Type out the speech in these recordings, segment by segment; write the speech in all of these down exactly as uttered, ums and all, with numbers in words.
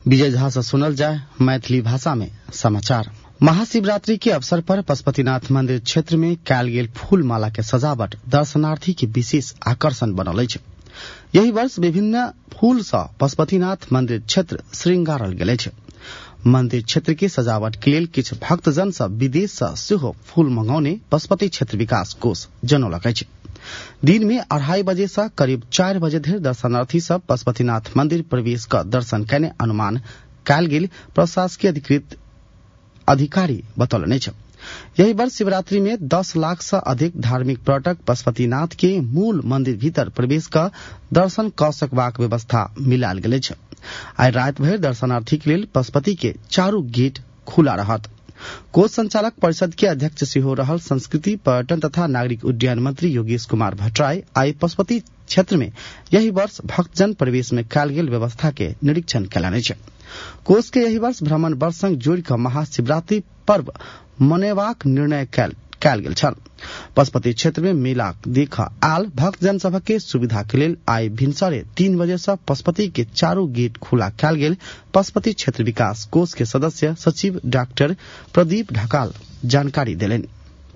विजय झा से सुनल जाए मैथिली भाषा में समाचार। महाशिवरात्रि के अवसर पर पशुपतिनाथ मंदिर क्षेत्र में कयल गेल फूल माला के सजावट दर्शनार्थी के विशेष आकर्षण बनल अछि। यही वर्ष विभिन्न फूल से पशुपतिनाथ मंदिर क्षेत्र श्रृंगारल गेल अछि। मंदिर क्षेत्र के सजावट के लेल किछु भक्तजन से विदेश से सेहो फूल मंगौने पशुपति क्षेत्र विकास कोष जनौलक अछि। दिन में अढ़ाई बजे से करीब चार बजे धरि दर्शनार्थी सब पशुपतिनाथ मंदिर प्रवेश कर दर्शन करने अनुमान कयल गेल प्रशासकीय अधिकृत अधिकारी बतौलनि अछि। यही वर्ष शिवरात्रि में दस लाख से अधिक धार्मिक पर्यटक पशुपतिनाथ के मूल मंदिर भीतर प्रवेश कर दर्शन क सकबाक व्यवस्था मिलाल गेल अछि। आइ रात भर दर्शनार्थी के लेल पशुपति के चारू गेट खुला रहत। कोष संचालक परिषद के अध्यक्ष सेहो रहल संस्कृति पर्यटन तथा नागरिक उड्डयन मंत्री योगेश कुमार भट्टराय आई पशुपति क्षेत्र में यही वर्ष भक्तजन प्रवेश में कयल गेल व्यवस्था के निरीक्षण कयलनि अछि। कोष के यही वर्ष भ्रमण वर्ष संग जोड़ि कऽ महाशिवरात्रि पर्व मनेबाक निर्णय कयल गेल छल। पशुपति क्षेत्र में मेला देख आयल भक्तजन सभक के सुविधा के लेल आई भिनसरे तीन बजे से पशुपति के चारू गेट खुला कयल गेल पशुपति क्षेत्र विकास कोष के सदस्य सचिव डॉक्टर प्रदीप ढकाल जानकारी देलनि।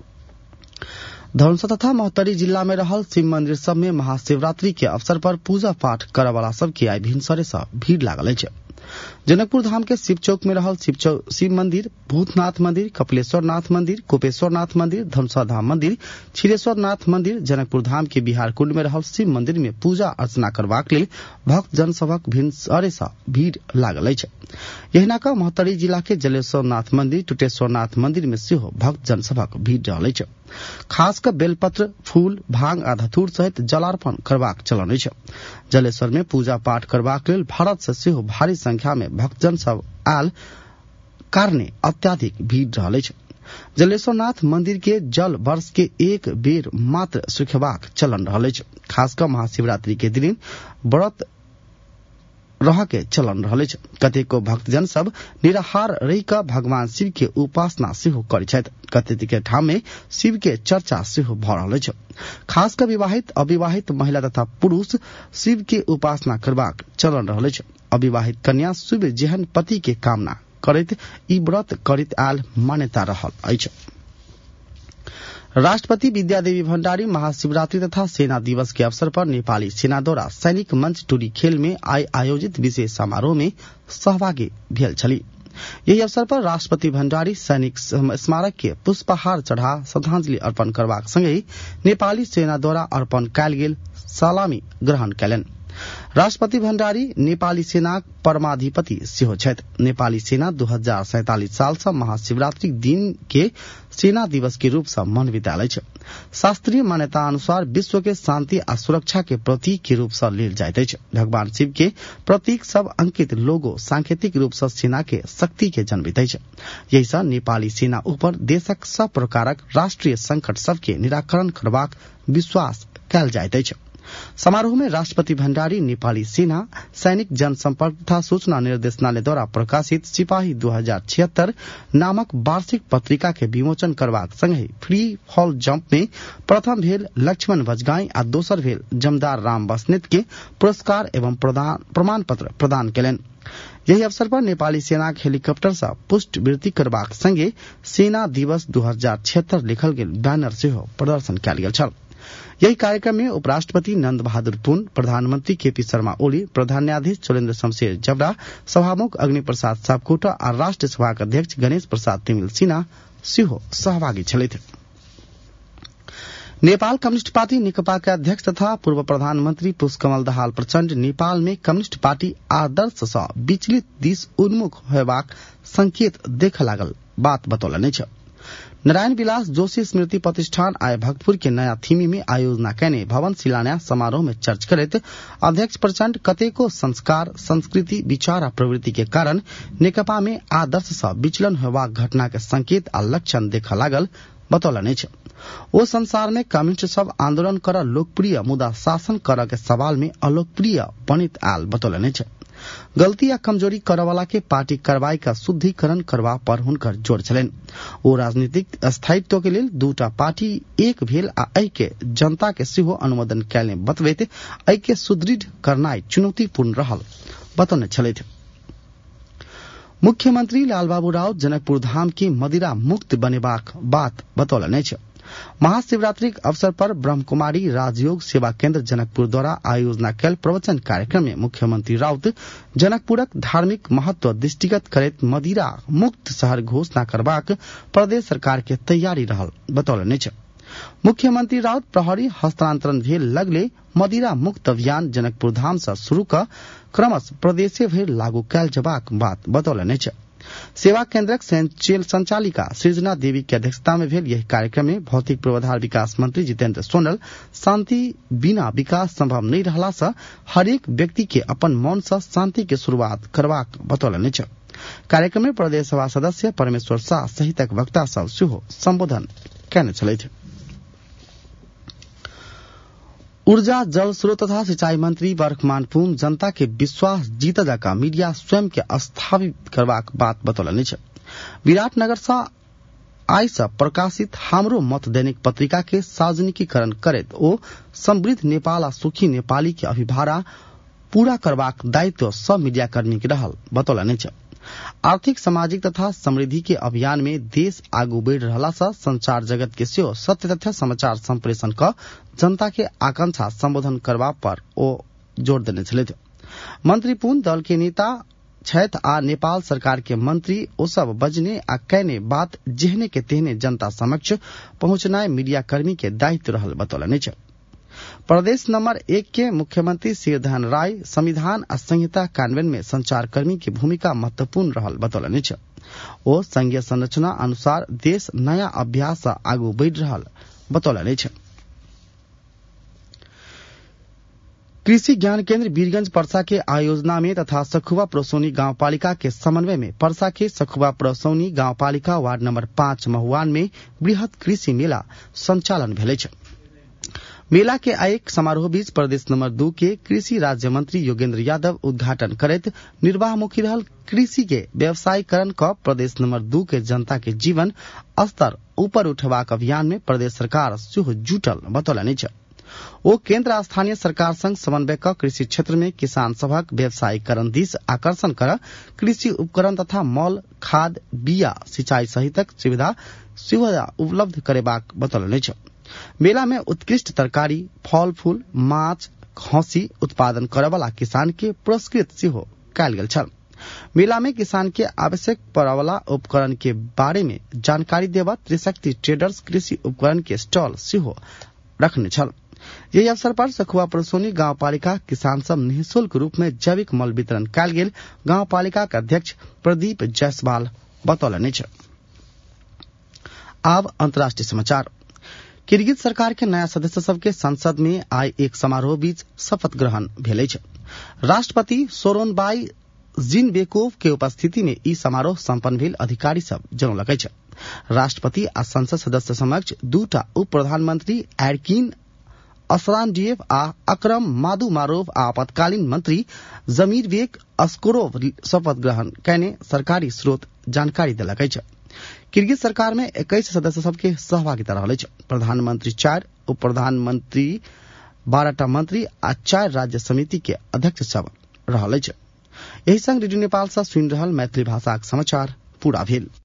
धनुषा तथा महोत्तरी जिला में रहल शिव मंदिर सब में महाशिवरात्रि के अवसर पर पूजा पाठ करय वाला सब के आई भिनसरे से भीड़ लागल अछि। जनकपुर धाम के शिव चौक में रहल शिव, शिव मंदिर, भूतनाथ मंदिर, कपिलेश्वर नाथ मंदिर, कोपेश्वर नाथ मंदिर, धनुषा धाम मंदिर, क्षीरेश्वर नाथ मंदिर, जनकपुर धाम के बिहार कुंड में रहल शिव मंदिर में पूजा अर्चना करबाक लेल भक्त जन सभक भिनसरे से भीड़ लागल अछि। यहिना कऽ महोत्तरी जिला के जलेश्वर नाथ मंदिर, टुटेश्वर नाथ मंदिर में सेहो भक्त जन सभक भीड़ रहल अछि। खास कर बेलपत्र, फूल, भांग आ धतूर सहित जलार्पण करबाक चलन अछि। जलेश्वर में पूजा पाठ करबाक लेल भारत से सेहो भारी संख्या में भक्तजन सब आयल कारणे अत्याधिक भीड़ रहल अछि। जलेश्वर नाथ मंदिर के जल वर्ष के एक बेर मात्र सुखेबाक चलन रहल अछि। खासकर महाशिवरात्रि के दिन व्रत रह के चलन रहल अछि। कतेको भक्तजन सब निराहार रहि कऽ भगवान शिव के उपासना सेहो करैत छथि। कतेक ठाम में शिव के चर्चा सेहो भऽ रहल अछि। खासकर विवाहित अविवाहित महिला तथा पुरुष शिव के उपासना करबाक चलन रहल अछि। अविवाहित कन्या शुभ जेहन पति के कामना करैत ई व्रत करैत आयल मान्यता रहल अछि। राष्ट्रपति विद्यादेवी भण्डारी महाशिवरात्रि तथा सेना दिवस के अवसर पर नेपाली सेना द्वारा सैनिक मंच टूरी खेल में आई आयोजित विशेष समारोह में सहभागी भेल छली। यही अवसर पर राष्ट्रपति भण्डारी सैनिक स्मारक के पुष्पहार चढ़ा श्रद्धांजलि अर्पण करबाक संगे नेपाली सेना द्वारा अर्पण कयल गेल सलामी ग्रहण कयलनि। राष्ट्रपति भण्डारी नेपाली सेनाक परमाधिपति सेहो छथि। नेपाली सेना दू हजार सैतालीस साल से महाशिवरात्रि दिन के सेना दिवस के रूप से मनबैत आयल अछि। शास्त्रीय मान्यता अनुसार विश्व के शांति आ सुरक्षा के प्रतीक के रूप से लेल जाइत अछि। भगवान शिव के प्रतीक सब अंकित लोगो सांकेतिक रूप से सेना के शक्ति के जन्मित अछि। यही से नेपाली सेना ऊपर देशक सब प्रकारक राष्ट्रीय संकट सब के निराकरण करबाक विश्वास कयल जाइत अछि। समारोह में राष्ट्रपति भण्डारी नेपाली सेना सैनिक जनसंपर्क तथा सूचना निर्देशनालय द्वारा प्रकाशित सिपाही दू हजार छिहत्तर नामक वार्षिक पत्रिका के विमोचन करबाक संगे फ्री फॉल जंप में प्रथम भेल लक्ष्मण बजगाई आ दोसर भेल जमदार राम बस्नेत के पुरस्कार एवं प्रमाण पत्र प्रदान कयलनि। यही अवसर पर नेपाली सेना के हेलीकॉप्टर से पुष्पवृत्ति करबाक संगे सेना दिवस दू हजार छिहत्तर लिखल गेल बैनर सेहो प्रदर्शन कयल गेल छल। यही कार्यक्रम में उपराष्ट्रपति नंद बहादुर पुन, प्रधानमंत्री के पी शर्मा ओली, प्रधान न्यायाधीश चोलेन्द्र शमशेर जबरा, सभामुख अग्नि प्रसाद सापकोटा और राष्ट्र सभाक अध्यक्ष गणेश प्रसाद तिमिल सिन्हा सेहो सहभागी छलथि। नेपाल कम्युनिस्ट पार्टी नेकपा के अध्यक्ष तथा पूर्व प्रधानमंत्री पुष्पकमल दाहाल प्रचंड नेपाल में कम्युनिस्ट पार्टी आदर्श से विचलित दिस उन्मुख होयबाक संकेत देख लागल बात बतौलनि अछि। नारायण विलास जोशी स्मृति प्रतिष्ठान आय भक्तपुर के नया थीमी में आयोजना कयने भवन शिलान्यास समारोह में चर्च करैत अध्यक्ष प्रचंड कतेको संस्कार, संस्कृति, विचार आ प्रवृत्ति के कारण नेकपा में आदर्श से विचलन होयबाक घटना के संकेत आ लक्षण देखा लागल बतौलनि अछि। ओ संसार में कम्युनिस्ट सब आंदोलन कर लोकप्रिय मुदा शासन कर के सवाल में अलोकप्रिय बनित आयल बतौलनि अछि। गलती या कमजोरी करने वाला के पार्टी कार्रवाई का शुद्धिकरण करवा पर हुनकर जोर छलनि। ओ राजनीतिक स्थायित्व के लेल दूटा पार्टी एक भेल आ एहि के जनता के सेहो अनुमोदन कयलनि बतबैत एहि के सुदृढ़ करनाई चुनौतीपूर्ण रहल बतौने छलथि। मुख्यमंत्री लालबाबू राउत जनकपुर धाम की मदिरा मुक्त बनेबाक बात बतौलनि अछि। महाशिवरात्रिक अवसर पर ब्रह्मकुमारी राजयोग सेवा केंद्र जनकपुर द्वारा आयोजना कयल प्रवचन कार्यक्रम में मुख्यमंत्री राउत जनकपुरक धार्मिक महत्व दृष्टिगत करैत मदिरा मुक्त शहर घोषणा करबाक प्रदेश सरकार के तैयारी रहल बतौलनि अछि। मुख्यमंत्री राउत प्रहरी हस्तांतरण भेल लगले मदिरा मुक्त अभियान जनकपुर धाम से शुरू क क्रमश प्रदेशे भर लागू कयल जबाक बात बतौलनि अछि। सेवा केंद्रक संचालिका सृजना देवी की अध्यक्षता में भेल यह कार्यक्रम में भौतिक पूर्वाधार विकास मंत्री जितेंद्र सोनल शांति बिना विकास संभव नहीं रहला से हरेक व्यक्ति के अपन मौन से शांति के शुरुआत करबाक बतौलनि अछि। कार्यक्रम में प्रदेश सभा सदस्य परमेश्वर शाह सहितक वक्ता सब सेहो संबोधन कयने छलथि। ऊर्जा जल स्रोत तथा सिंचाई मंत्री बरखमान पूम जनता के विश्वास जीत जका मीडिया स्वयं के स्थापित करबाक बात बतौलनि अछि। विराटनगर से आई से प्रकाशित हमरो मत दैनिक पत्रिका के सार्वजनिकीकरण करैत ओ समृद्ध नेपाल आ सुखी नेपाली के अभिभारा पूरा करबाक दायित्व सब मीडिया कर्मी के रहल बतौलनि अछि। आर्थिक सामाजिक तथा समृद्धि के अभियान में देश आगू बढ़ रहला से संचार जगत के सेहो सत्य तथ्य समाचार संप्रेषण क जनता के आकांक्षा संबोधन करबा पर ओ जोर देने छलथि। मंत्री पूर्ण दल के नेता छथि आ नेपाल सरकार के मंत्री ओ सब बजने आ कहने बात जेहने के तेहने जनता समक्ष पहुंचनाय मीडिया कर्मी के दायित्व रहल बतौलनि अछि। प्रदेश नंबर एक के मुख्यमंत्री शिवधन राय संविधान आ संहिता कार्यान्वयन में संचारकर्मी की भूमिका महत्वपूर्ण रहल बतौलनि अछि। ओ संघीय संरचना अनुसार देश नया अभ्यास से आगू बढ़ रहल बतौलनि अछि। कृषि ज्ञान केंद्र वीरगंज परसा के आयोजना में तथा सखुवा प्रसौनी गांव पालिका के समन्वय में परसा के सखुवा प्रसौनी गांव पालिका वार्ड नंबर पांच महुआन में बृहत कृषि मेला संचालन भेल अछि। मेला के आयोजक समारोह बीच प्रदेश नंबर दू के कृषि राज्य मंत्री योगेंद्र यादव उद्घाटन करैत निर्वाहमुखी रहल कृषि के व्यवसायीकरण क प्रदेश नंबर दू के जनता के जीवन स्तर ऊपर उठेबाक अभियान में प्रदेश सरकार सेहो जुटल बतौलनि अछि। ओ केंद्र आ स्थानीय सरकार संग समन्वय क कृषि क्षेत्र में किसान सभक व्यवसायीकरण दिस आकर्षण कर कृषि उपकरण तथा मॉल खाद बिया सिंचाई सहितक सुविधा सुविधा उपलब्ध करेबाक बतौलनि अछि। मेला में उत्कृष्ट तरकारी फल फूल माछ खसी उत्पादन करे वाला किसान के पुरस्कृत सेहो कयल गेल छल। मेला में किसान के आवश्यक पड़े वाला उपकरण के बारे में जानकारी देवा त्रिशक्ति ट्रेडर्स कृषि उपकरण के स्टॉल सेहो रखने छल। यही अवसर पर सखुआ परसौनी गांव पालिका किसान सब निःशुल्क रूप में जैविक मल वितरण कयल गेल गांव पालिका के अध्यक्ष प्रदीप जायसवाल बतौलनि अछि। अब अंतर्राष्ट्रीय समाचार। किर्गिज सरकार के नया सदस्य सब के संसद में आई एक समारोह बीच शपथ ग्रहण भेल अछि। राष्ट्रपति सोरोनबाई जीनबेकोव के उपस्थिति में ई समारोह संपन्न भेल अधिकारी सब जनौलक अछि। राष्ट्रपति आ संसद सदस्य समक्ष दूटा उप प्रधानमंत्री एरकिन असरानडिएव आ अकरम मादुमारोव आ आपातकालीन मंत्री जमीरबेक अस्कोरोव शपथ ग्रहण कयने सरकारी स्रोत जानकारी देलक अछि। किर्गिज सरकार में इक्कीस सदस्य सबके सहभागिता रहल अछि। प्रधानमंत्री चार उप प्रधानमंत्री बारहटा मंत्री आ चार राज्य समिति के अध्यक्ष सब रहल अछि। एहि संग रेडियो नेपाल से सुनि रहल मैथिली भाषाक समाचार पूरा भेल।